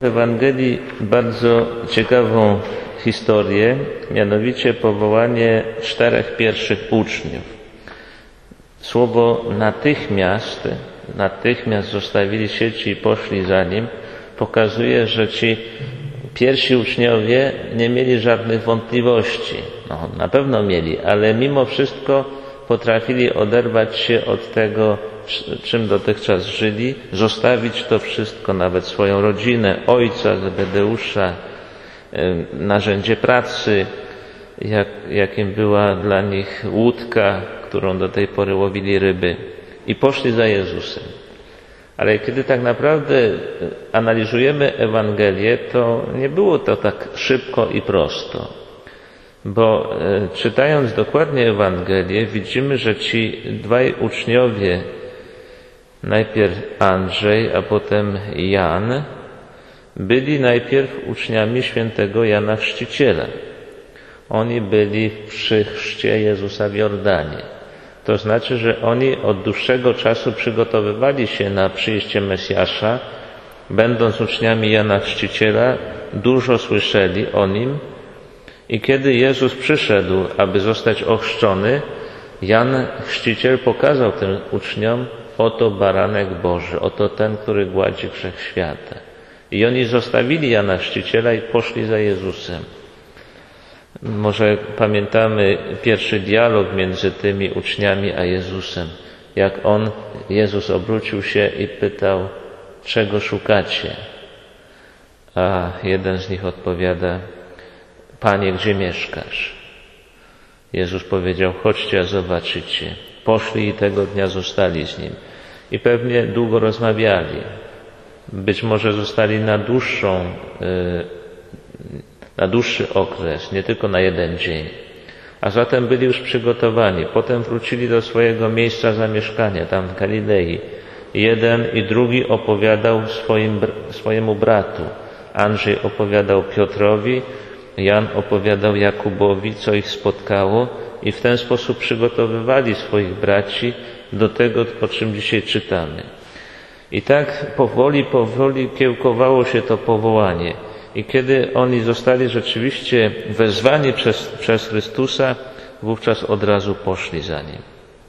W Ewangelii bardzo ciekawą historię, mianowicie powołanie 4 pierwszych uczniów. Słowo natychmiast zostawili sieci i poszli za Nim, pokazuje, że ci pierwsi uczniowie nie mieli żadnych wątpliwości. Na pewno mieli, ale mimo wszystko potrafili oderwać się od tego, czym dotychczas żyli, zostawić to wszystko, nawet swoją rodzinę, ojca, Zebedeusza, narzędzie pracy, jakim była dla nich łódka, którą do tej pory łowili ryby, i poszli za Jezusem. Ale kiedy tak naprawdę analizujemy Ewangelię, to nie było to tak szybko i prosto. Bo czytając dokładnie Ewangelię, widzimy, że ci dwaj uczniowie, najpierw Andrzej, a potem Jan, byli najpierw uczniami świętego Jana Chrzciciela. Oni byli przy chrzcie Jezusa w Jordanie. To znaczy, że oni od dłuższego czasu przygotowywali się na przyjście Mesjasza. Będąc uczniami Jana Chrzciciela, dużo słyszeli o Nim. I kiedy Jezus przyszedł, aby zostać ochrzczony, Jan Chrzciciel pokazał tym uczniom: oto baranek Boży, oto ten, który gładzi grzech świata. I oni zostawili Jana Chrzciciela i poszli za Jezusem. Może pamiętamy pierwszy dialog między tymi uczniami a Jezusem. Jak Jezus obrócił się i pytał: czego szukacie? A jeden z nich odpowiada: Panie, gdzie mieszkasz? Jezus powiedział: chodźcie, a zobaczycie. Poszli i tego dnia zostali z Nim. I pewnie długo rozmawiali. Być może zostali na dłuższy okres, nie tylko na jeden dzień. A zatem byli już przygotowani. Potem wrócili do swojego miejsca zamieszkania, tam w Galilei. Jeden i drugi opowiadał swojemu bratu. Andrzej opowiadał Piotrowi, Jan opowiadał Jakubowi, co ich spotkało, i w ten sposób przygotowywali swoich braci do tego, o czym dzisiaj czytamy. I tak powoli kiełkowało się to powołanie. I kiedy oni zostali rzeczywiście wezwani przez Chrystusa, wówczas od razu poszli za Nim.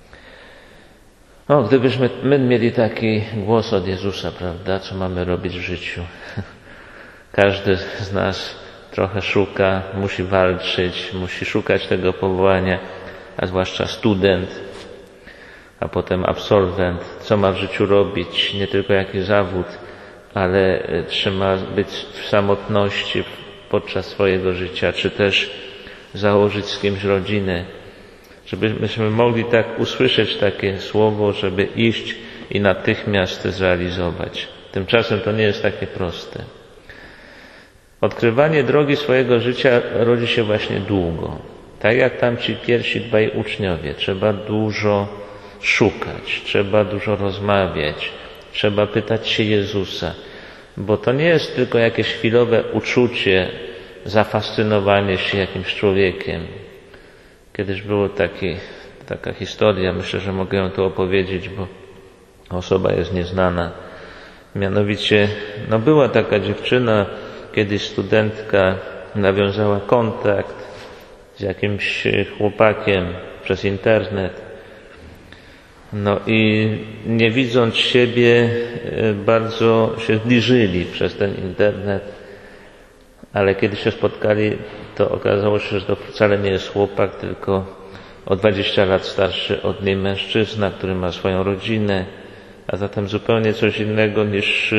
Gdybyśmy my mieli taki głos od Jezusa, prawda, co mamy robić w życiu? Każdy z nas trochę szuka, musi walczyć, musi szukać tego powołania, a zwłaszcza student, a potem absolwent, co ma w życiu robić, nie tylko jakiś zawód, ale czy ma być w samotności podczas swojego życia, czy też założyć z kimś rodzinę, żebyśmy mogli tak usłyszeć takie słowo, żeby iść i natychmiast zrealizować. Tymczasem to nie jest takie proste. Odkrywanie drogi swojego życia rodzi się właśnie długo. Tak jak tam ci pierwsi dwaj uczniowie. Trzeba dużo szukać, trzeba dużo rozmawiać, trzeba pytać się Jezusa. Bo to nie jest tylko jakieś chwilowe uczucie, zafascynowanie się jakimś człowiekiem. Kiedyś była taka historia, myślę, że mogę ją tu opowiedzieć, bo osoba jest nieznana. Mianowicie, była taka dziewczyna, kiedyś studentka, nawiązała kontakt z jakimś chłopakiem przez internet. I nie widząc siebie, bardzo się zbliżyli przez ten internet, ale kiedy się spotkali, to okazało się, że to wcale nie jest chłopak, tylko o 20 lat starszy od niej mężczyzna, który ma swoją rodzinę, a zatem zupełnie coś innego niż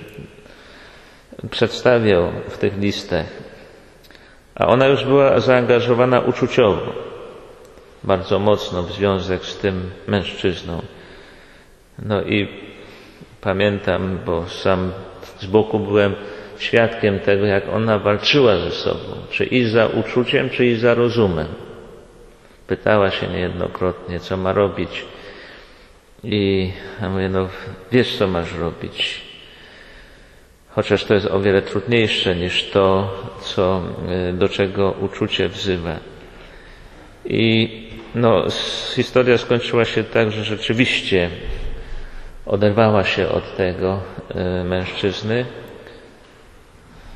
przedstawiał w tych listach. A ona już była zaangażowana uczuciowo, bardzo mocno w związek z tym mężczyzną. I pamiętam, bo sam z boku byłem świadkiem tego, jak ona walczyła ze sobą, czy iść za uczuciem, czy iść za rozumem. Pytała się niejednokrotnie, co ma robić. I ja mówię: wiesz, co masz robić. Chociaż to jest o wiele trudniejsze niż to, do czego uczucie wzywa. I historia skończyła się tak, że rzeczywiście oderwała się od tego mężczyzny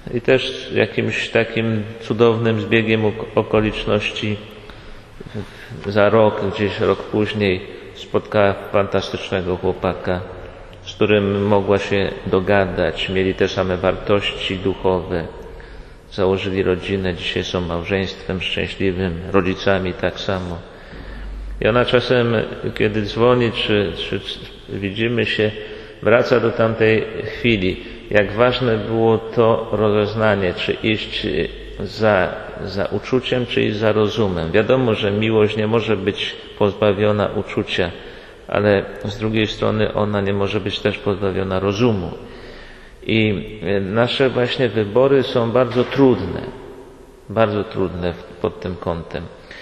I też jakimś takim cudownym zbiegiem okoliczności za rok, gdzieś rok później spotkała fantastycznego chłopaka, z którym mogła się dogadać, mieli te same wartości duchowe, założyli rodzinę, dzisiaj są małżeństwem szczęśliwym, rodzicami tak samo. I ona czasem, kiedy dzwoni, czy widzimy się, wraca do tamtej chwili, jak ważne było to rozeznanie, czy iść za uczuciem, czy iść za rozumem. Wiadomo, że miłość nie może być pozbawiona uczucia, ale z drugiej strony ona nie może być też pozbawiona rozumu. I nasze właśnie wybory są bardzo trudne pod tym kątem.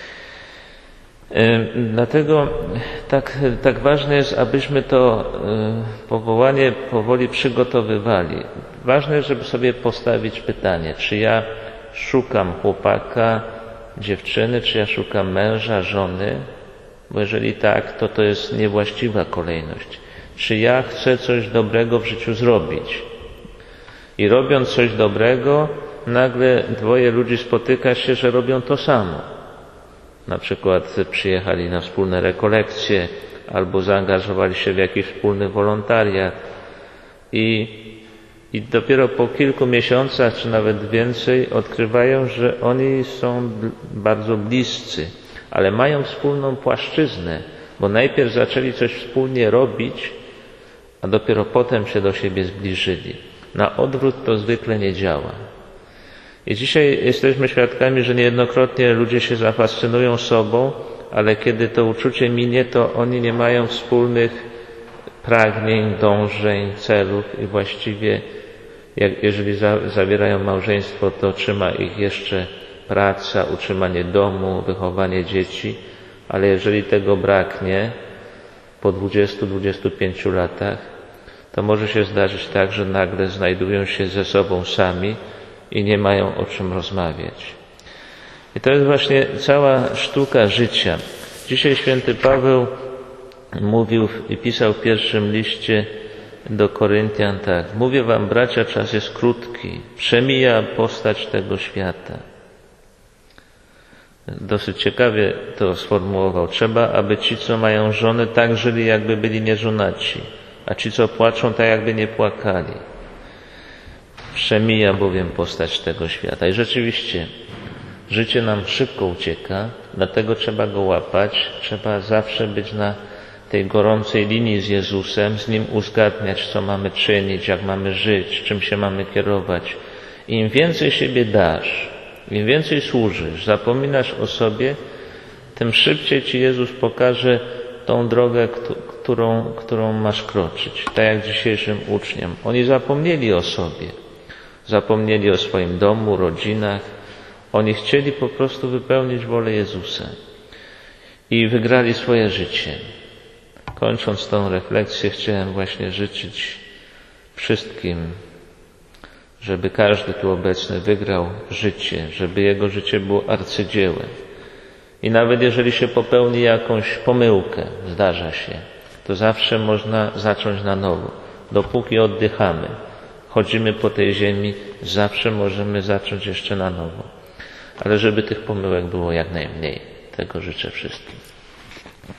Dlatego tak ważne jest, abyśmy to powołanie powoli przygotowywali. Ważne jest, żeby sobie postawić pytanie, czy ja szukam chłopaka, dziewczyny, czy ja szukam męża, żony, bo jeżeli tak, to jest niewłaściwa kolejność. Czy ja chcę coś dobrego w życiu zrobić i robiąc coś dobrego, nagle dwoje ludzi spotyka się, że robią to samo. Na przykład przyjechali na wspólne rekolekcje albo zaangażowali się w jakiś wspólny wolontariat i dopiero po kilku miesiącach, czy nawet więcej, odkrywają, że oni są bardzo bliscy, ale mają wspólną płaszczyznę, bo najpierw zaczęli coś wspólnie robić, a dopiero potem się do siebie zbliżyli. Na odwrót to zwykle nie działa. I dzisiaj jesteśmy świadkami, że niejednokrotnie ludzie się zafascynują sobą, ale kiedy to uczucie minie, to oni nie mają wspólnych pragnień, dążeń, celów i właściwie jeżeli zawierają małżeństwo, to trzyma ich jeszcze praca, utrzymanie domu, wychowanie dzieci, ale jeżeli tego braknie po 20-25 latach, to może się zdarzyć tak, że nagle znajdują się ze sobą sami i nie mają o czym rozmawiać. I to jest właśnie cała sztuka życia. Dzisiaj święty Paweł mówił i pisał w pierwszym liście do Koryntian tak: mówię wam, bracia, czas jest krótki, przemija postać tego świata. Dosyć ciekawie to sformułował. Trzeba, aby ci, co mają żony, tak żyli, jakby byli nieżonaci, a ci, co płaczą, tak jakby nie płakali. Przemija bowiem postać tego świata. I rzeczywiście życie nam szybko ucieka, dlatego trzeba go łapać, trzeba zawsze być na tej gorącej linii z Jezusem, z Nim uzgadniać, co mamy czynić, jak mamy żyć, czym się mamy kierować. Im więcej siebie dasz, im więcej służysz, zapominasz o sobie, tym szybciej Ci Jezus pokaże tą drogę, którą masz kroczyć. Tak jak dzisiejszym uczniom. Oni zapomnieli o sobie. Zapomnieli o swoim domu, rodzinach. Oni chcieli po prostu wypełnić wolę Jezusa. I wygrali swoje życie. Kończąc tą refleksję, chciałem właśnie życzyć wszystkim, żeby każdy tu obecny wygrał życie, żeby jego życie było arcydziełem. I nawet jeżeli się popełni jakąś pomyłkę, zdarza się, to zawsze można zacząć na nowo. Dopóki oddychamy, chodzimy po tej ziemi, zawsze możemy zacząć jeszcze na nowo. Ale żeby tych pomyłek było jak najmniej. Tego życzę wszystkim.